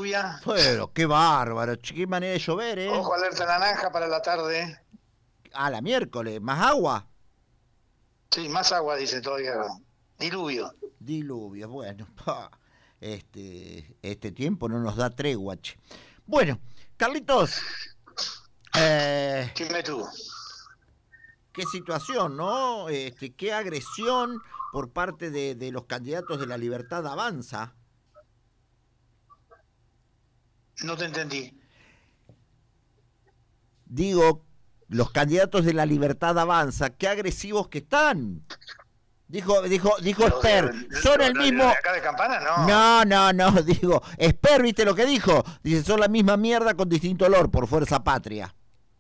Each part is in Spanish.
lluvia. Pero, qué bárbaro, qué manera de llover, ¿eh? Ojo, alerta naranja para la tarde. La miércoles, ¿más agua? Sí, más agua, dice todavía. Diluvio. Diluvios, bueno, este tiempo no nos da tregua, che. Bueno, Carlitos, Dime tú. qué situación, ¿no? Qué agresión por parte de los candidatos de La Libertad Avanza. No te entendí. Digo, los candidatos de La Libertad Avanza, qué agresivos que están. Dijo Esper, son el mismo. ¿De acá de Campana? No. No, digo, Esper, ¿viste lo que dijo? Dice, son la misma mierda con distinto olor, por Fuerza Patria.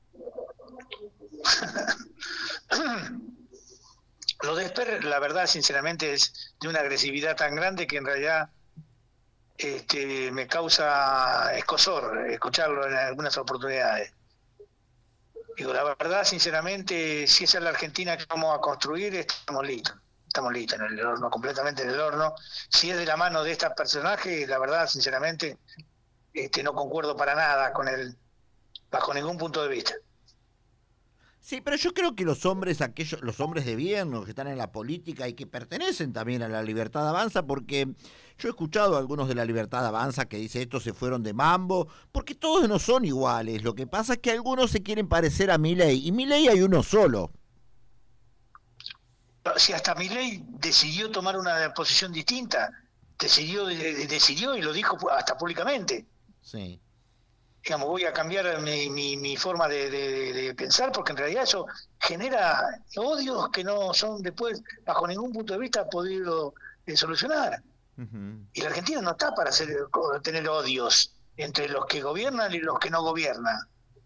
Lo de Esper, la verdad, sinceramente, es de una agresividad tan grande que en realidad me causa escozor escucharlo en algunas oportunidades. Digo, la verdad, sinceramente, si esa es la Argentina que vamos a construir, estamos listos en el horno, completamente en el horno. Si es de la mano de estos personajes, la verdad, sinceramente, no concuerdo para nada con él, bajo ningún punto de vista. Sí, pero yo creo que los hombres de bien, los que están en la política y que pertenecen también a La Libertad Avanza, porque yo he escuchado a algunos de La Libertad Avanza que dicen estos se fueron de mambo, porque todos no son iguales. Lo que pasa es que algunos se quieren parecer a Milei, y Milei hay uno solo. Si hasta Milei decidió tomar una posición distinta, decidió y lo dijo hasta públicamente. Sí. Digamos, voy a cambiar mi forma de pensar, porque en realidad eso genera odios que no son después, bajo ningún punto de vista, podido solucionar. Uh-huh. Y la Argentina no está para tener odios entre los que gobiernan y los que no gobiernan.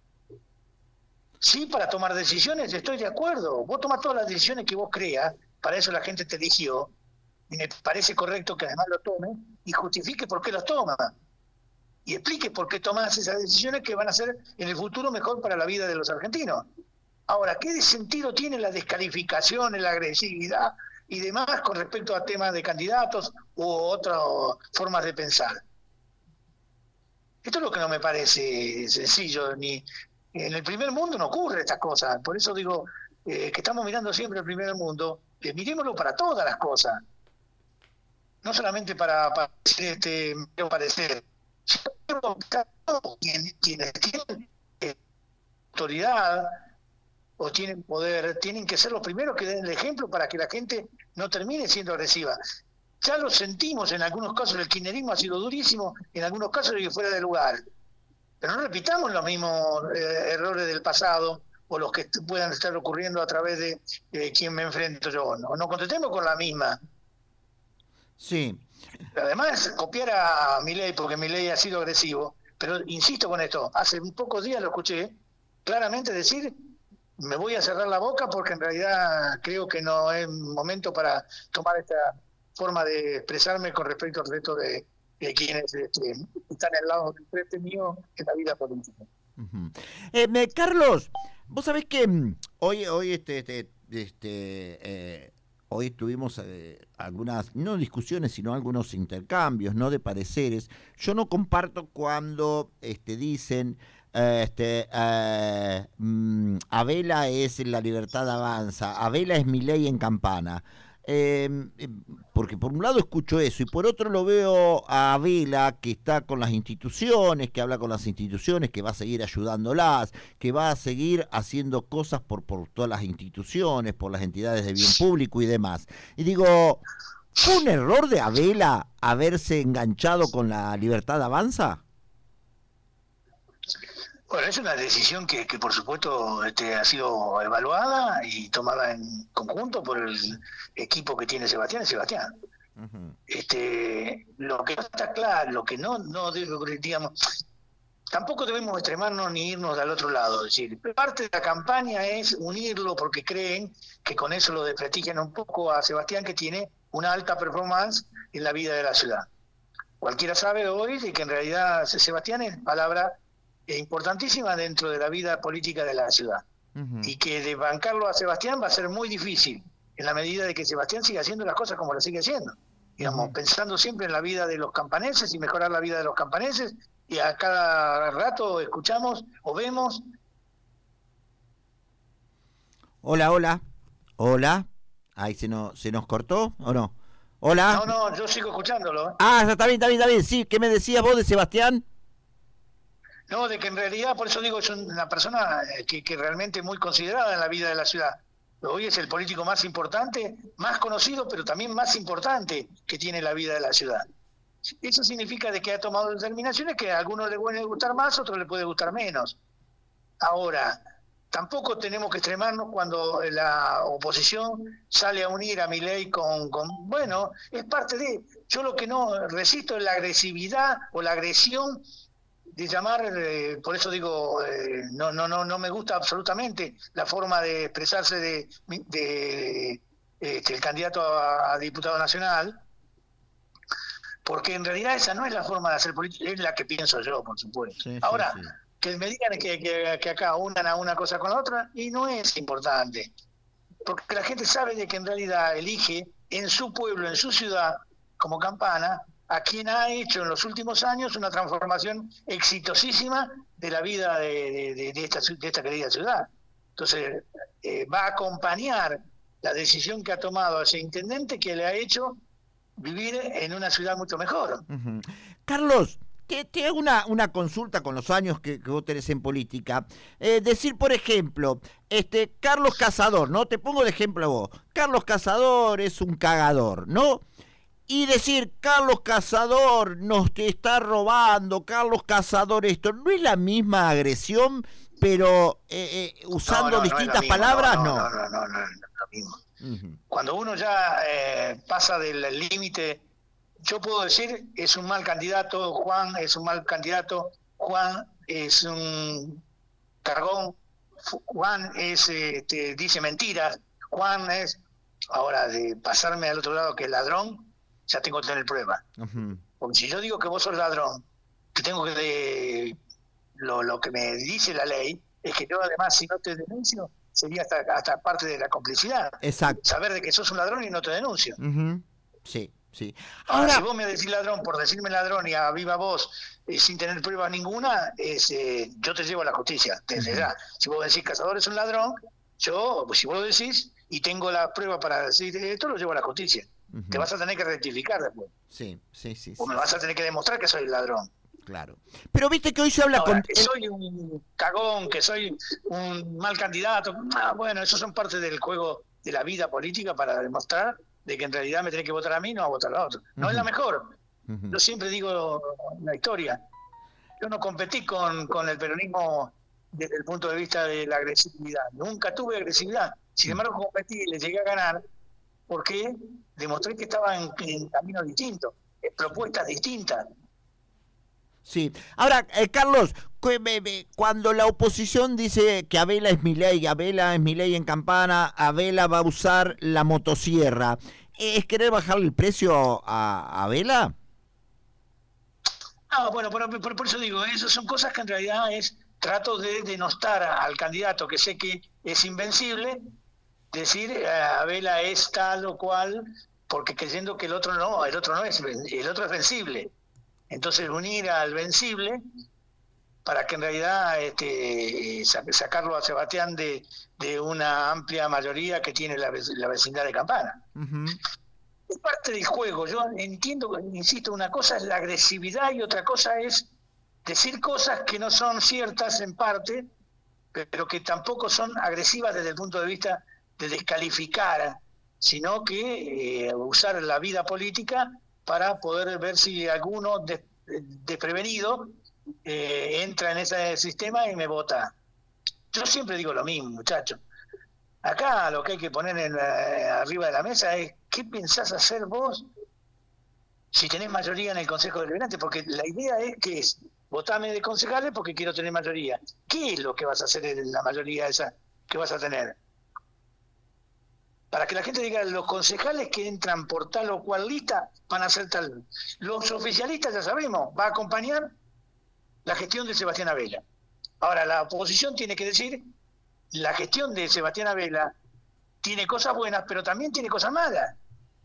Sí, para tomar decisiones, estoy de acuerdo. Vos tomás todas las decisiones que vos creas, para eso la gente te eligió, y me parece correcto que además lo tome y justifique por qué los toma. Y explique por qué tomas esas decisiones que van a ser en el futuro mejor para la vida de los argentinos. Ahora, ¿qué sentido tiene la descalificación, la agresividad y demás con respecto a temas de candidatos u otras formas de pensar? Esto es lo que no me parece sencillo. Ni en el primer mundo no ocurre estas cosas. Por eso digo que estamos mirando siempre el primer mundo. Mirémoslo para todas las cosas. No solamente para parecer. Quienes tienen autoridad o tienen poder, tienen que ser los primeros que den el ejemplo para que la gente no termine siendo agresiva. Ya lo sentimos en algunos casos, el kirchnerismo ha sido durísimo, en algunos casos y fuera de lugar. Pero no repitamos los mismos errores del pasado o los que puedan estar ocurriendo a través de quien me enfrento yo. No contestemos con la misma. Sí. Además, copiar a Milei, porque Milei ha sido agresivo, pero insisto con esto, hace pocos días lo escuché claramente decir, me voy a cerrar la boca porque en realidad creo que no es momento para tomar esta forma de expresarme con respecto al resto de quienes están al lado del frente mío en la vida política. Uh-huh. Carlos, vos sabés que hoy hoy tuvimos algunas, no discusiones, sino algunos intercambios, ¿no?, de pareceres. Yo no comparto cuando dicen Abela es La Libertad Avanza, Abela es Milei en Campana. Porque por un lado escucho eso y por otro lo veo a Abela que está con las instituciones, que habla con las instituciones, que va a seguir ayudándolas, que va a seguir haciendo cosas por todas las instituciones, por las entidades de bien público y demás. Y digo, ¿fue un error de Abela haberse enganchado con La Libertad Avanza? Bueno, es una decisión que por supuesto ha sido evaluada y tomada en conjunto por el equipo que tiene Sebastián. Uh-huh. Lo que no está claro, lo que no digamos, tampoco debemos extremarnos ni irnos al otro lado. Es decir, parte de la campaña es unirlo porque creen que con eso lo desprestigian un poco a Sebastián, que tiene una alta performance en la vida de la ciudad. Cualquiera sabe hoy de que en realidad Sebastián es palabra importantísima dentro de la vida política de la ciudad. Uh-huh. Y que de bancarlo a Sebastián va a ser muy difícil en la medida de que Sebastián siga haciendo las cosas como las sigue haciendo. digamos, pensando siempre en la vida de los campaneses y mejorar la vida de los campaneses, y a cada rato escuchamos o vemos. Hola, ahí se nos cortó, ¿o no? Hola. No, yo sigo escuchándolo. Está bien, sí, ¿qué me decías vos de Sebastián? No, de que en realidad, por eso digo, es una persona que realmente es muy considerada en la vida de la ciudad. Hoy es el político más importante, más conocido, pero también más importante que tiene la vida de la ciudad. Eso significa de que ha tomado determinaciones que a algunos les puede gustar más, a otros les puede gustar menos. Ahora, tampoco tenemos que extremarnos cuando la oposición sale a unir a Milei con bueno, es parte de... Yo lo que no resisto es la agresividad o la agresión de llamar, por eso digo, no me gusta absolutamente la forma de expresarse de el candidato a diputado nacional, porque en realidad esa no es la forma de hacer política, es la que pienso yo, por supuesto. Sí, ahora, sí. Que me digan que acá unan a una cosa con la otra, y no es importante, porque la gente sabe de que en realidad elige en su pueblo, en su ciudad, como Campana, a quien ha hecho en los últimos años una transformación exitosísima de la vida de esta querida ciudad. Entonces, va a acompañar la decisión que ha tomado ese intendente, que le ha hecho vivir en una ciudad mucho mejor. Uh-huh. Carlos, te hago una consulta con los años que vos tenés en política. Decir, por ejemplo, Carlos Cazador, ¿no? Te pongo de ejemplo a vos. Carlos Cazador es un cagador, ¿no? Y decir, Carlos Cazador nos te está robando, Carlos Cazador esto, ¿no es la misma agresión, pero usando distintas palabras? No es lo mismo. Uh-huh. Cuando uno ya pasa del límite, yo puedo decir, es un mal candidato, Juan es un mal candidato, Juan es un cargón, Juan dice mentiras, Juan es... Ahora, de pasarme al otro lado que es ladrón, ya tengo que tener prueba. Uh-huh. Porque si yo digo que vos sos ladrón, que tengo que... Lo que me dice la ley es que yo, además, si no te denuncio, sería hasta parte de la complicidad. Exacto. Saber de que sos un ladrón y no te denuncio. Uh-huh. Sí. Ahora, si vos me decís ladrón por decirme ladrón y a viva voz, sin tener pruebas ninguna, yo te llevo a la justicia. Desde ya. Si vos decís Cazador es un ladrón, yo, pues, si vos lo decís y tengo la prueba para decir esto, lo llevo a la justicia. Uh-huh. Te vas a tener que rectificar después. Sí. O me vas a tener que demostrar que soy el ladrón. Claro. Pero viste que hoy se habla ahora, que soy un cagón, que soy un mal candidato. Bueno, eso son parte del juego de la vida política para demostrar de que en realidad me tenés que votar a mí, no a votar a otro. No es la mejor. Uh-huh. Yo siempre digo la historia. Yo no competí con el peronismo desde el punto de vista de la agresividad. Nunca tuve agresividad. Sin embargo, competí y le llegué a ganar porque demostré que estaba en caminos distintos, en propuestas distintas. Sí. Ahora, Carlos, cuando la oposición dice que Abela es Milei en Campana, Abela va a usar la motosierra, ¿es querer bajarle el precio a Abela? Bueno, por eso digo, eso son cosas que en realidad trato de denostar al candidato que sé que es invencible, decir Abela es tal o cual, porque creyendo que el otro no es, el otro es vencible. Entonces unir al vencible para que en realidad sacarlo a Sebastián de una amplia mayoría que tiene la vecindad de Campana. Uh-huh. Es parte del juego. Yo entiendo, insisto, una cosa es la agresividad y otra cosa es decir cosas que no son ciertas en parte, pero que tampoco son agresivas desde el punto de vista de descalificar, sino que usar la vida política para poder ver si alguno desprevenido entra en ese sistema y me vota. Yo siempre digo lo mismo, muchachos. Acá lo que hay que poner arriba de la mesa es ¿qué pensás hacer vos si tenés mayoría en el Consejo Deliberante? Porque la idea es votame de concejales porque quiero tener mayoría. ¿Qué es lo que vas a hacer en la mayoría esa que vas a tener? Para que la gente diga, los concejales que entran por tal o cual lista van a ser tal. Los oficialistas, ya sabemos, va a acompañar la gestión de Sebastián Abela. Ahora, la oposición tiene que decir, la gestión de Sebastián Abela tiene cosas buenas, pero también tiene cosas malas.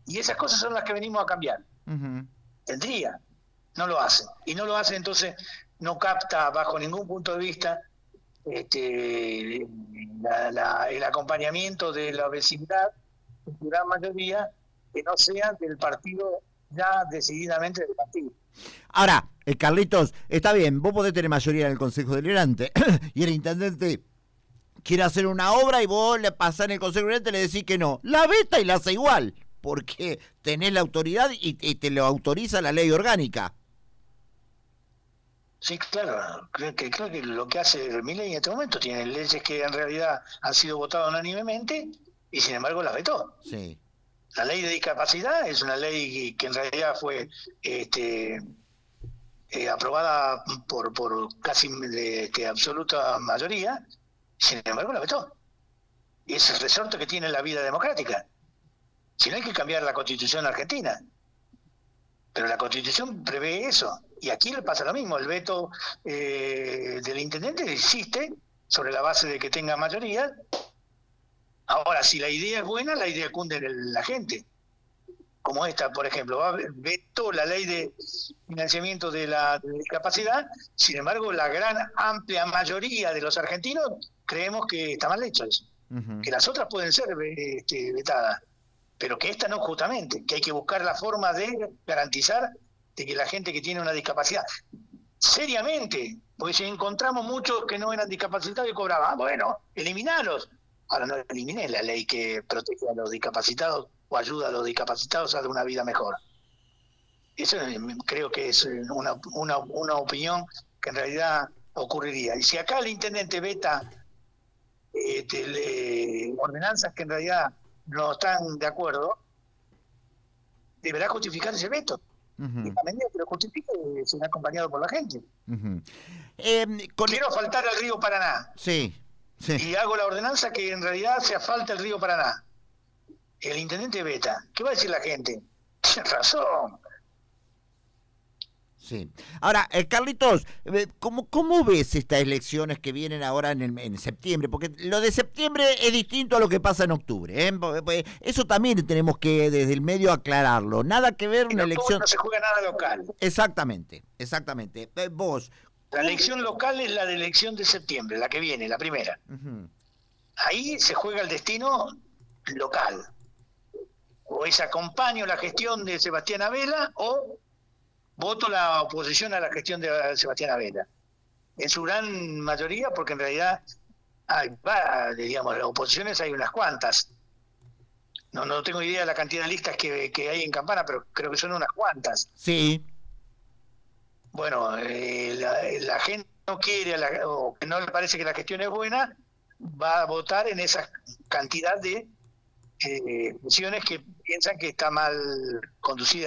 Y esas cosas son las que venimos a cambiar. Tendría, no lo hace. Y no lo hace, entonces no capta bajo ningún punto de vista el acompañamiento de la vecindad, en su gran mayoría, que no sean del partido, ya decididamente del partido. Ahora, Carlitos, está bien, vos podés tener mayoría en el Consejo Deliberante y el intendente quiere hacer una obra y vos le pasás en el Consejo Deliberante y le decís que no. La veta y la hace igual, porque tenés la autoridad y te lo autoriza la ley orgánica. Sí, claro, creo que lo que hace Milei en este momento tiene leyes que en realidad han sido votadas unánimemente y sin embargo las vetó. Sí. La ley de discapacidad es una ley que en realidad fue aprobada por casi absoluta mayoría, sin embargo la vetó. Y es el resorte que tiene la vida democrática. Si no, hay que cambiar la Constitución argentina. Pero la Constitución prevé eso. Y aquí le pasa lo mismo. El veto del intendente existe sobre la base de que tenga mayoría. Ahora, si la idea es buena, la idea cunde en la gente. Como esta, por ejemplo, vetó la ley de financiamiento de la discapacidad. Sin embargo, la gran amplia mayoría de los argentinos creemos que está mal hecho eso. Que las otras pueden ser vetadas, pero que esta no, justamente, que hay que buscar la forma de garantizar de que la gente que tiene una discapacidad, seriamente, porque si encontramos muchos que no eran discapacitados y cobraban, bueno, eliminalos. Ahora no elimines la ley que protege a los discapacitados o ayuda a los discapacitados a dar una vida mejor. Eso creo que es una opinión que en realidad ocurriría. Y si acá el intendente veta ordenanzas que en realidad no están de acuerdo, deberá justificar ese veto. Y la medida que lo justifique será acompañado por la gente. Quiero faltar al río Paraná. Sí. Y hago la ordenanza que en realidad se asfalta el río Paraná. El intendente veta. ¿Qué va a decir la gente? Tiene razón. Sí. Ahora, Carlitos, ¿cómo ves estas elecciones que vienen ahora en septiembre? Porque lo de septiembre es distinto a lo que pasa en octubre. Eso también tenemos que desde el medio aclararlo. Nada que ver una elección. No se juega nada local. Exactamente. Vos. La elección local es la de elección de septiembre, la que viene, la primera. Ahí se juega el destino local. O es acompaño la gestión de Sebastián Abela o voto la oposición a la gestión de Sebastián Abela. En su gran mayoría, porque en realidad digamos, las oposiciones hay unas cuantas. No tengo idea de la cantidad de listas que hay en Campana, pero creo que son unas cuantas. Sí. Bueno, la gente no quiere o que no le parece que la gestión es buena, va a votar en esa cantidad de opciones que piensan que está mal conducida.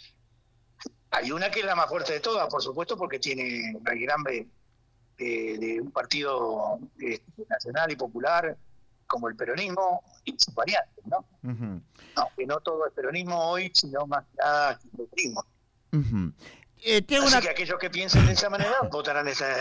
Hay una que es la más fuerte de todas, por supuesto, porque tiene un raigambre de un partido nacional y popular como el peronismo y sus variantes, ¿no? Aunque no todo es peronismo hoy, sino más que nada el peronismo. Así que aquellos que piensan de esa manera votarán esta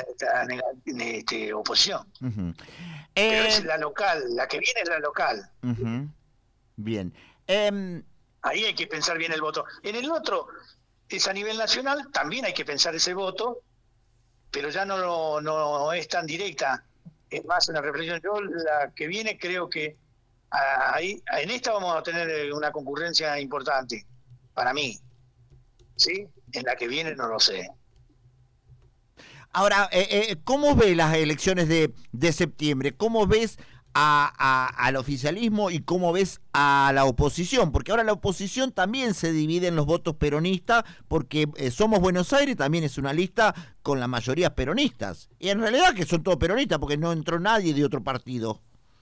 oposición. Pero es la local, la que viene es la local. Bien. Ahí hay que pensar bien el voto. En el otro es a nivel nacional, también hay que pensar ese voto, pero ya no es tan directa, es más una reflexión. Yo la que viene creo que ahí en esta vamos a tener una concurrencia importante, para mí, ¿sí? En la que viene no lo sé. Ahora, ¿cómo ves las elecciones de septiembre? ¿Cómo ves al oficialismo y cómo ves a la oposición? Porque ahora la oposición también se divide en los votos peronistas, porque Somos Buenos Aires también es una lista con la mayoría peronistas. Y en realidad que son todos peronistas, porque no entró nadie de otro partido.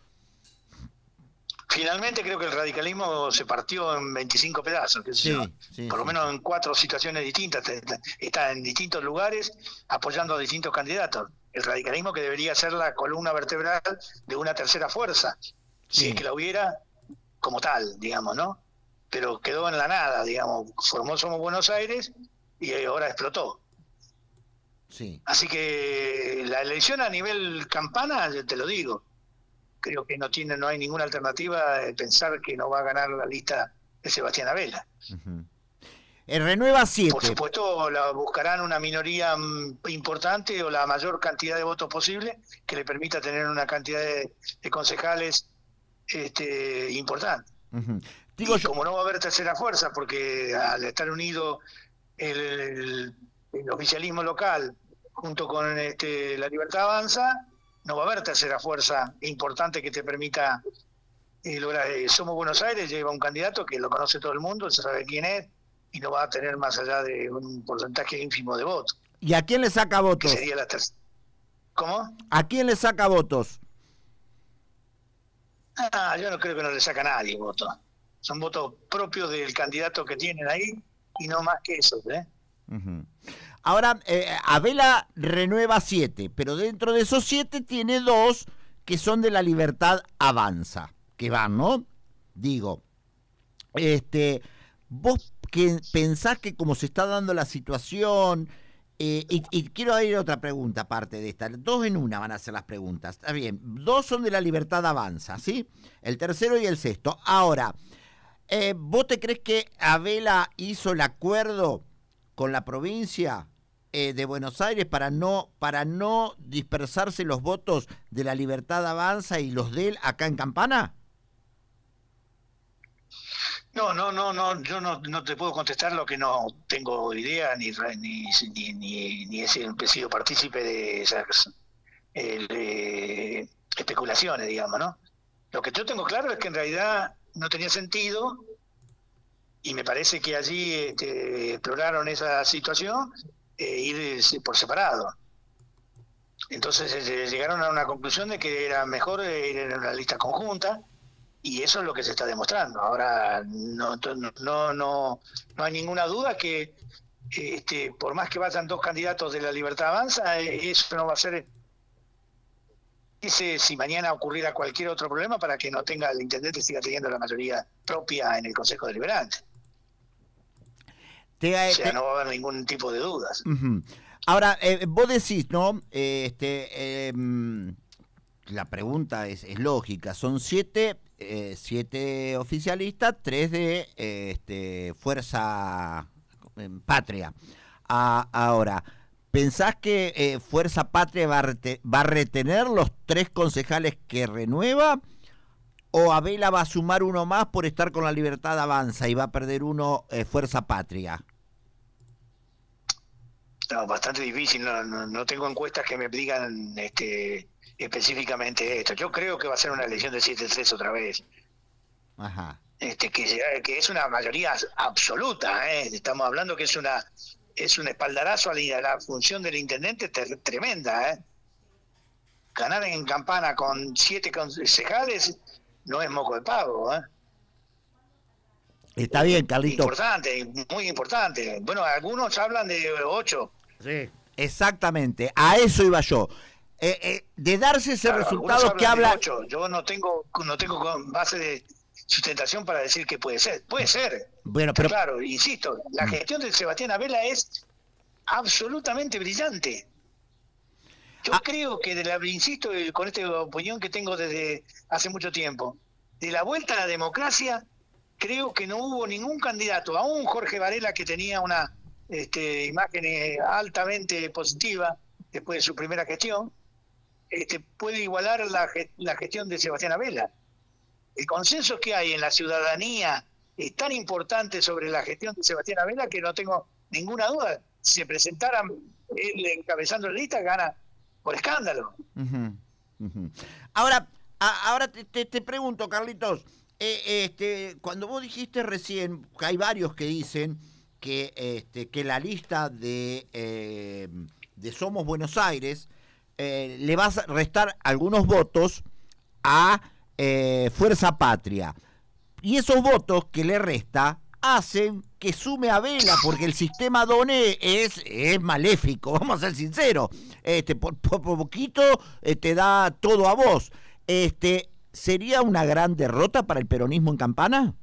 Finalmente creo que el radicalismo se partió en 25 pedazos, por lo menos en 4 situaciones distintas, está en distintos lugares apoyando a distintos candidatos. El radicalismo que debería ser la columna vertebral de una tercera fuerza, si es que la hubiera como tal, digamos, ¿no? Pero quedó en la nada, digamos, formó Somos Buenos Aires y ahora explotó. Sí. Así que la elección a nivel Campana, yo te lo digo, creo que no hay ninguna alternativa de pensar que no va a ganar la lista de Sebastián Abela. Renueva 7. Por supuesto, buscarán una minoría importante o la mayor cantidad de votos posible que le permita tener una cantidad de concejales importante. Digo, como no va a haber tercera fuerza, porque al estar unido el oficialismo local junto con la Libertad Avanza, no va a haber tercera fuerza importante que te permita lograr. Somos Buenos Aires, lleva un candidato que lo conoce todo el mundo, se sabe quién es, y no va a tener más allá de un porcentaje ínfimo de votos. ¿Y a quién le saca votos? Que sería la ¿Cómo? ¿A quién le saca votos? Yo no creo que no le saca a nadie votos. Son votos propios del candidato que tienen ahí y no más que eso. Ahora, Abela renueva 7, pero dentro de esos 7 tiene 2 que son de la Libertad Avanza, que van, ¿no? Digo, vos que pensás que como se está dando la situación, y quiero ir a otra pregunta aparte de esta, 2 en una van a ser las preguntas, está bien, 2 son de la Libertad Avanza, ¿sí? El tercero y el sexto. Ahora, ¿vos te crees que Abela hizo el acuerdo con la provincia de Buenos Aires para no dispersarse los votos de la Libertad Avanza y los de él acá en Campana? No, yo no te puedo contestar lo que no tengo idea ni he sido partícipe de esas especulaciones, digamos, ¿no? Lo que yo tengo claro es que en realidad no tenía sentido y me parece que allí exploraron esa situación ir por separado. Entonces llegaron a una conclusión de que era mejor ir en una lista conjunta. Y eso es lo que se está demostrando. Ahora no hay ninguna duda que por más que vayan 2 candidatos de la Libertad Avanza, eso no va a ser si mañana ocurriera cualquier otro problema para que no tenga el intendente siga teniendo la mayoría propia en el Consejo Deliberante. No va a haber ningún tipo de dudas. Ahora, vos decís, ¿no? La pregunta es lógica. Son 7 oficialistas, 3 de Fuerza Patria. Ahora, ¿pensás que Fuerza Patria va a retener los 3 concejales que renueva? ¿O Abela va a sumar uno más por estar con la Libertad Avanza y va a perder uno Fuerza Patria? No, bastante difícil. No tengo encuestas que me digan específicamente esto. Yo creo que va a ser una elección de 7-3 otra vez. Ajá. Que es una mayoría absoluta, estamos hablando que es un espaldarazo a la función del intendente tremenda, Ganar en Campana con 7 concejales no es moco de pavo, Está bien, Carlito. Importante, muy importante. Bueno, algunos hablan de 8. Sí, exactamente, a eso iba yo. De darse ese resultado que habla... 8. Yo no tengo base de sustentación para decir que puede ser. Puede ser. Bueno, pero claro, insisto, la gestión de Sebastián Abela es absolutamente brillante. Yo creo que insisto con esta opinión que tengo desde hace mucho tiempo, de la vuelta a la democracia, creo que no hubo ningún candidato, aún Jorge Varela, que tenía una imagen altamente positiva después de su primera gestión, puede igualar la gestión de Sebastián Abela. El consenso que hay en la ciudadanía es tan importante sobre la gestión de Sebastián Abela que no tengo ninguna duda. Si se presentaran él encabezando la lista, gana por escándalo. Ahora te pregunto, Carlitos, cuando vos dijiste recién, que hay varios que dicen que la lista de Somos Buenos Aires le va a restar algunos votos a Fuerza Patria, y esos votos que le resta hacen que sume a Abela, porque el sistema DONE es maléfico, vamos a ser sinceros, por poquito te da todo a vos. ¿Sería una gran derrota para el peronismo en Campana?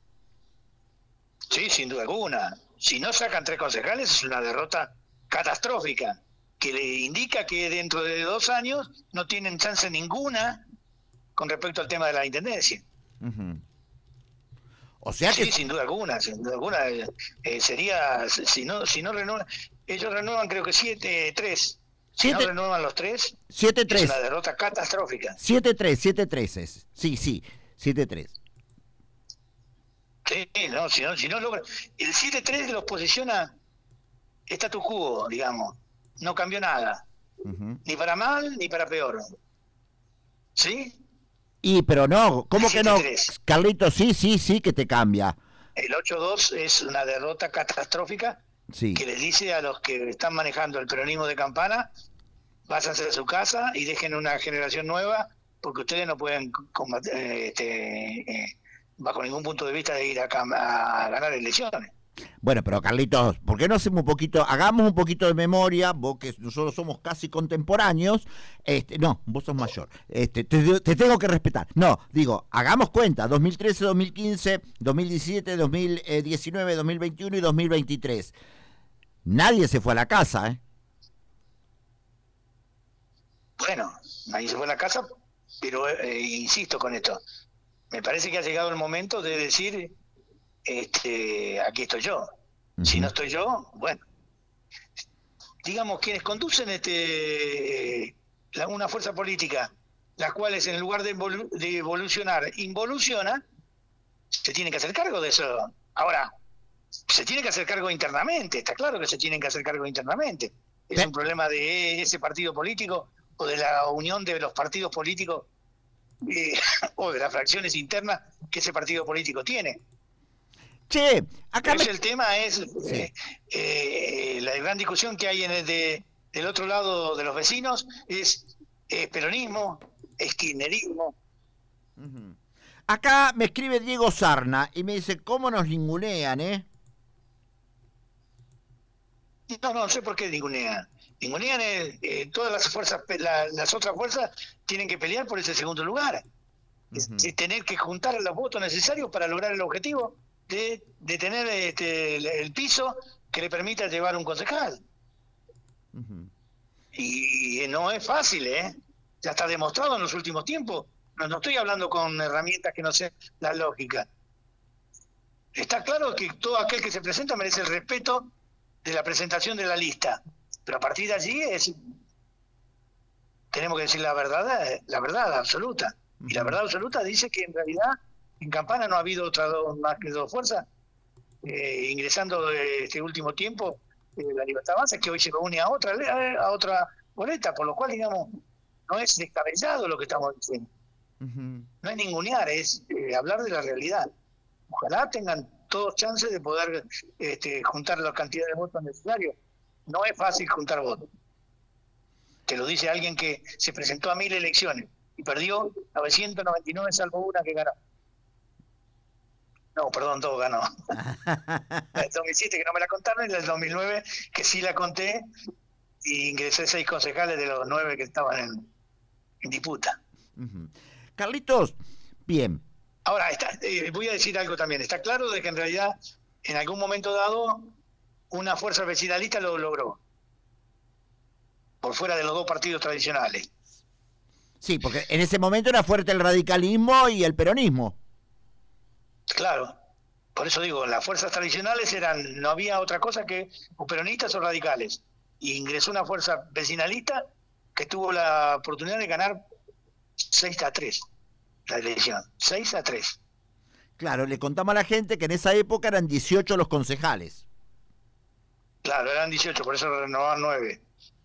Sí, sin duda alguna. Si no sacan 3 concejales es una derrota catastrófica, que le indica que dentro de 2 años no tienen chance ninguna con respecto al tema de la intendencia. O sea que... Sí, sin duda alguna, sería, si no renuevan, ellos renuevan creo que 7-3, si no renuevan los 3, 7-3. es una derrota catastrófica. 7-3 es, sí, 7-3. Sí, no, si no logra, el 7-3 los posiciona status quo, digamos, no cambió nada, ni para mal ni para peor, ¿sí? Pero no, ¿cómo que no? Carlitos, sí, que te cambia. El 8-2 es una derrota catastrófica, sí, que les dice a los que están manejando el peronismo de Campana, váyanse a su casa y dejen una generación nueva, porque ustedes no pueden combatir, bajo ningún punto de vista, de ir a ganar elecciones. Bueno, pero Carlitos, ¿por qué no hagamos un poquito de memoria? Vos que nosotros somos casi contemporáneos, no, vos sos mayor, te tengo que respetar. No, digo, hagamos cuenta, 2013, 2015, 2017, 2019, 2021 y 2023. Nadie se fue a la casa, ¿eh? Bueno, nadie se fue a la casa, pero insisto con esto. Me parece que ha llegado el momento de decir, aquí estoy yo. Si no estoy yo, bueno. Digamos, quienes conducen una fuerza política, las cuales en lugar de evolucionar, involuciona, se tienen que hacer cargo de eso. Ahora, se tiene que hacer cargo internamente, está claro que se tienen que hacer cargo internamente. Es un problema de ese partido político o de la unión de los partidos políticos o de las fracciones internas que ese partido político tiene. Che, acá el tema es la gran discusión que hay del otro lado de los vecinos es peronismo, es kirchnerismo. Acá me escribe Diego Sarna y me dice, ¿cómo nos ningunean, No sé por qué ningunean. Ningunean todas las fuerzas, las otras fuerzas tienen que pelear por ese segundo lugar. Es tener que juntar los votos necesarios para lograr el objetivo de tener el piso que le permita llevar un concejal. Y no es fácil, ya está demostrado en los últimos tiempos. No estoy hablando con herramientas que no sean la lógica. Está claro que todo aquel que se presenta merece el respeto de la presentación de la lista, pero a partir de allí tenemos que decir la verdad absoluta. Y la verdad absoluta dice que en realidad en Campana no ha habido más que dos fuerzas ingresando este último tiempo, la Libertad Avanza, que hoy se une a otra boleta, por lo cual, digamos, no es descabellado lo que estamos diciendo. No es ningunear, es hablar de la realidad. Ojalá tengan todos chances de poder juntar la cantidad de votos necesarios. No es fácil juntar votos. Te lo dice alguien que se presentó a 1000 elecciones y perdió 999 salvo una que ganó. No, perdón, todo ganó. El 2007 que no me la contaron, y el 2009 que sí la conté, y ingresé 6 concejales de los 9 que estaban en disputa. Carlitos, bien. Ahora, voy a decir algo también. Está claro de que en realidad, en algún momento dado, una fuerza vecinalista lo logró, por fuera de los dos partidos tradicionales. Sí, porque en ese momento era fuerte el radicalismo y el peronismo. Claro, por eso digo, las fuerzas tradicionales no había otra cosa que o peronistas o radicales. Y ingresó una fuerza vecinalista que tuvo la oportunidad de ganar 6-3 la elección, 6-3. Claro, le contamos a la gente que en esa época eran 18 los concejales. Claro, eran 18, por eso renovaban 9.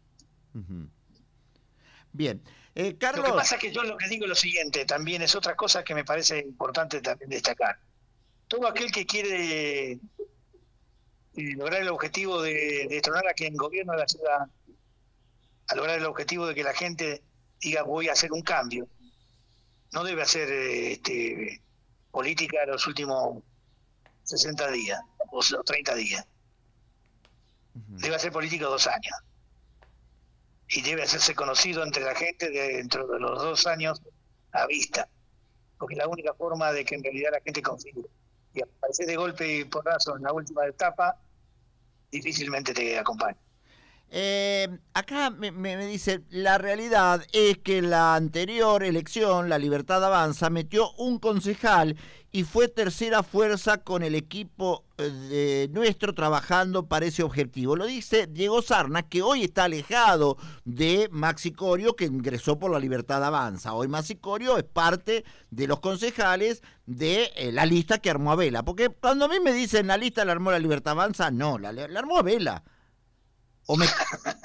Bien. Carlos... Lo que pasa es que yo lo que digo es lo siguiente, también es otra cosa que me parece importante también destacar. Todo aquel que quiere lograr el objetivo de destronar a quien gobierna la ciudad, a lograr el objetivo de que la gente diga voy a hacer un cambio, no debe hacer política en los últimos 60 días o 30 días. Debe hacer política 2 años. Y debe hacerse conocido entre la gente dentro de los 2 años a vista. Porque es la única forma de que en realidad la gente confíe. Y aparecer de golpe y porrazo en la última etapa, difícilmente te acompaña. Acá me dice, la realidad es que la anterior elección, La Libertad Avanza, metió un concejal y fue tercera fuerza con el equipo de nuestro trabajando para ese objetivo. Lo dice Diego Sarna, que hoy está alejado de Maxi Corio, que ingresó por La Libertad Avanza. Hoy Maxi Corio es parte de los concejales de la lista que armó Abela. Porque cuando a mí me dicen la lista la armó La Libertad Avanza, no, la armó Abela. ¿O me...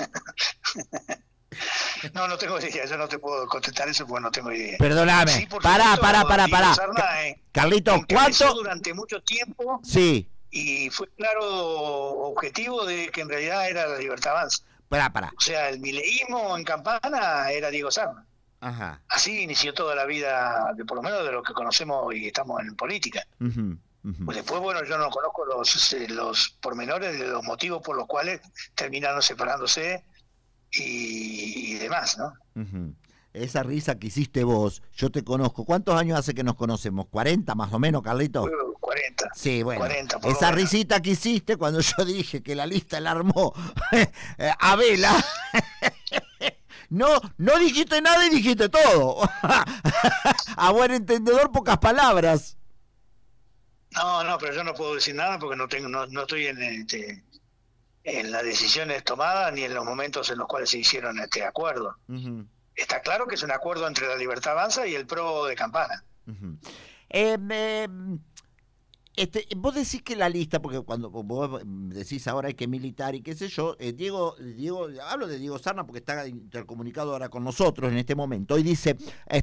No tengo idea, yo no te puedo contestar eso porque no tengo idea. Perdóname, Sí, pará. Sarna, Carlito, ¿cuánto? Durante mucho tiempo. Sí. Y fue claro objetivo de que en realidad era La Libertad Avanza. Pará. O sea, el mileísmo en Campana era Diego Sarna. Ajá. Así inició toda la vida, por lo menos de lo que conocemos y estamos en política. Pues después, bueno, yo no conozco los pormenores de los motivos por los cuales terminaron separándose y demás, ¿no? Esa risa que hiciste vos, yo te conozco. ¿Cuántos años hace que nos conocemos? ¿40 más o menos, Carlito? 40. Sí, bueno. 40 esa risita que hiciste cuando yo dije que la lista la armó Abela. No dijiste nada y dijiste todo. A buen entendedor, pocas palabras. No, pero yo no puedo decir nada porque no estoy en las decisiones tomadas ni en los momentos en los cuales se hicieron este acuerdo. Está claro que es un acuerdo entre La Libertad Avanza y el PRO de Campana. Vos decís que la lista, porque cuando vos decís ahora hay que militar y qué sé yo, Diego, hablo de Diego Sarna porque está intercomunicado ahora con nosotros en este momento, y dice,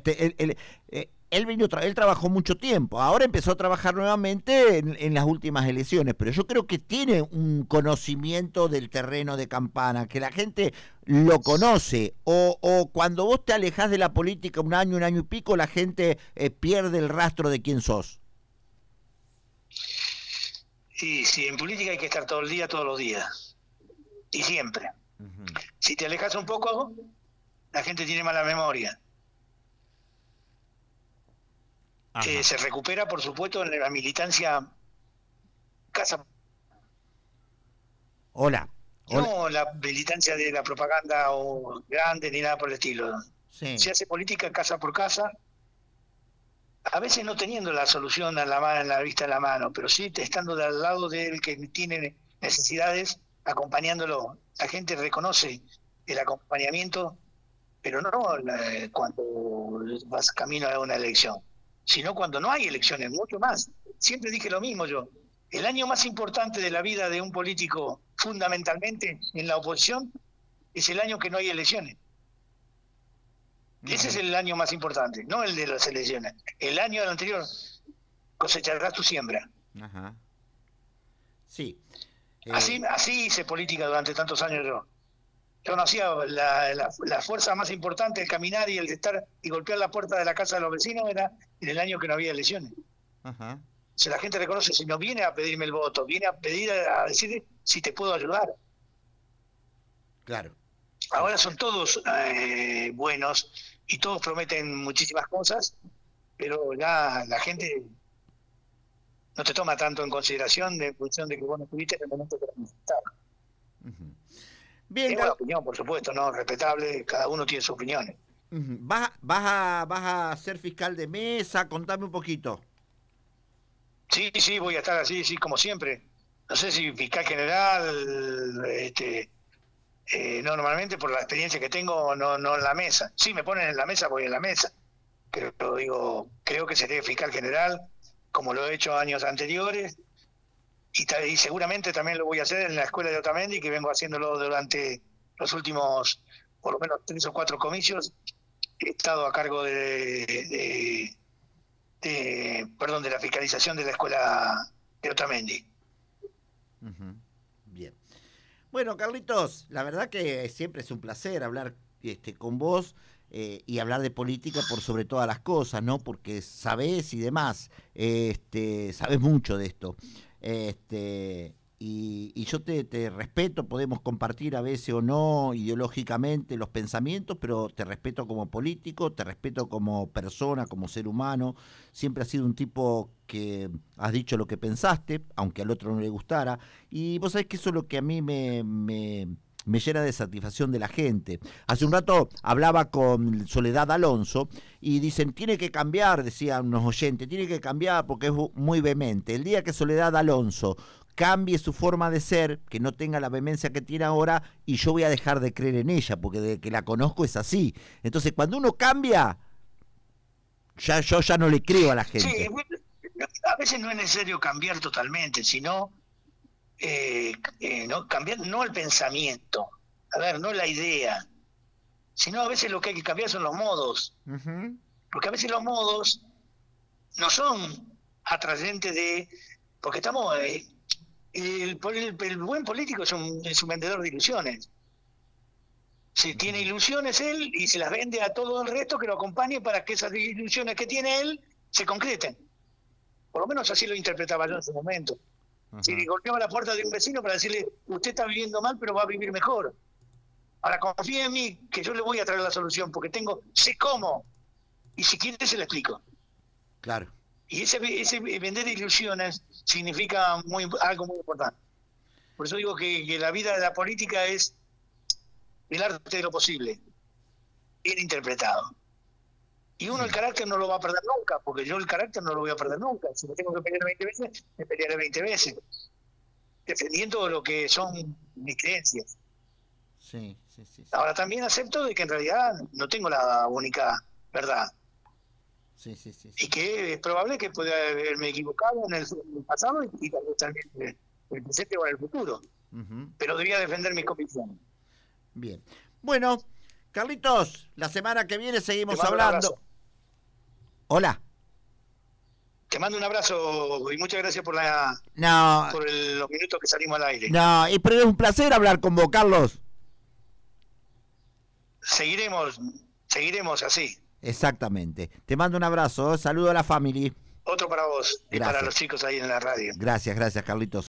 él trabajó mucho tiempo, ahora empezó a trabajar nuevamente en las últimas elecciones, pero yo creo que tiene un conocimiento del terreno de Campana, que la gente lo conoce, o cuando vos te alejás de la política un año y pico, la gente pierde el rastro de quién sos. Y sí, en política hay que estar todo el día, todos los días. Y siempre. Si te alejas un poco, la gente tiene mala memoria. Se recupera, por supuesto, en la militancia casa. Hola. No la militancia de la propaganda o grande ni nada por el estilo. Sí. Se hace política casa por casa. A veces no teniendo la solución a la mano, en la vista de la mano, pero sí estando al lado del que tiene necesidades, acompañándolo. La gente reconoce el acompañamiento, pero no cuando vas camino a una elección, sino cuando no hay elecciones, mucho más. Siempre dije lo mismo yo. El año más importante de la vida de un político, fundamentalmente en la oposición, es el año que no hay elecciones. Ese es el año más importante, no el de las elecciones. El año anterior cosecharás tu siembra. Ajá. Sí. Así hice política durante tantos años yo. Yo no hacía la fuerza más importante, el caminar y el estar y golpear la puerta de la casa de los vecinos era en el año que no había elecciones. Ajá. Si la gente reconoce, si no viene a pedirme el voto, viene a pedir a decir si te puedo ayudar. Claro. Ahora son todos buenos y todos prometen muchísimas cosas, pero ya la gente no te toma tanto en consideración en función de que vos no estuviste en el momento que lo necesitaba. Bien, tengo la opinión, por supuesto, no respetable, cada uno tiene sus opiniones. ¿Vas a ser fiscal de mesa? Contame un poquito. Sí, voy a estar así, sí, como siempre. No sé si fiscal general, no, normalmente por la experiencia que tengo, no en la mesa. Sí, me ponen en la mesa, voy en la mesa. Pero digo, creo que seré fiscal general, como lo he hecho años anteriores, y seguramente también lo voy a hacer en la escuela de Otamendi, que vengo haciéndolo durante los últimos, por lo menos 3 o 4 comicios. He estado a cargo de la fiscalización de la escuela de Otamendi. Bien. Bueno, Carlitos, la verdad que siempre es un placer hablar con vos y hablar de política por sobre todas las cosas, ¿no? Porque sabés y demás, sabés mucho de esto. Y yo te respeto, podemos compartir a veces o no ideológicamente los pensamientos, pero te respeto como político, te respeto como persona, como ser humano. Siempre has sido un tipo que has dicho lo que pensaste, aunque al otro no le gustara. Y vos sabés que eso es lo que a mí me me llena de satisfacción de la gente. Hace un rato hablaba con Soledad Alonso y dicen, tiene que cambiar, decían unos oyentes, tiene que cambiar porque es muy vehemente. El día que Soledad Alonso cambie su forma de ser, que no tenga la vehemencia que tiene ahora, y yo voy a dejar de creer en ella, porque desde que la conozco es así. Entonces, cuando uno cambia, yo ya no le creo a la gente. Sí, a veces no es necesario cambiar totalmente, sino no cambiar, no el pensamiento, a ver, no la idea, sino a veces lo que hay que cambiar son los modos, porque a veces los modos no son atrayentes porque estamos, el buen político es un vendedor de ilusiones. Si tiene ilusiones él y se las vende a todo el resto que lo acompañe para que esas ilusiones que tiene él se concreten. Por lo menos así lo interpretaba yo en su momento. Si le golpeaba la puerta de un vecino para decirle, usted está viviendo mal, pero va a vivir mejor. Ahora confía en mí, que yo le voy a traer la solución, porque sé cómo. Y si quiere se lo explico. Claro. Y ese vender ilusiones significa algo muy importante. Por eso digo que la vida de la política es el arte de lo posible, bien interpretado. Y uno el carácter no lo va a perder nunca, porque yo el carácter no lo voy a perder nunca. Si me tengo que pelear 20 veces, me pelearé 20 veces, defendiendo lo que son mis creencias. Sí. Ahora también acepto de que en realidad no tengo la única verdad. Sí. Y que es probable que pueda haberme equivocado en el pasado y tal vez también en el presente o en el futuro. Pero debía defender mis convicciones. Bien. Bueno, Carlitos, la semana que viene seguimos hablando. Hola. Te mando un abrazo y muchas gracias por los minutos que salimos al aire. No, pero es un placer hablar con vos, Carlos. Seguiremos así. Exactamente. Te mando un abrazo, saludo a la familia. Otro para vos. Gracias. Y para los chicos ahí en la radio. Gracias, Carlitos.